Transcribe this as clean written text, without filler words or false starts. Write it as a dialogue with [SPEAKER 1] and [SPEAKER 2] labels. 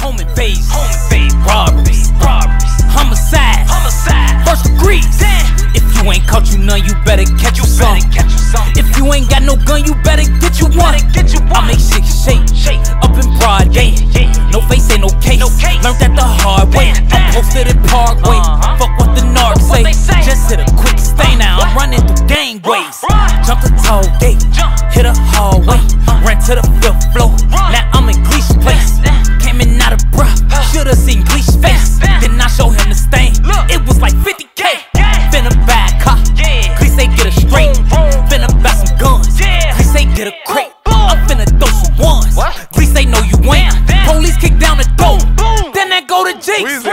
[SPEAKER 1] home invasion, robberies, homicide, first degrees. If you ain't caught you none, you better catch you some. If you ain't got no gun, you better get you one. I make shit shake up in broad day. No face ain't no case. Learned that the hard way. I'm posted at Parkway. Fuck what the narcs say. Just hit a quick stay now. I'm running through gangways. Jumped a tall gate, hit a hallway, ran to the 5th floor. Now I'm in Gleesh place. Came in out of breath, shoulda seen Gleesh face. Then I show him the stain. It was like 50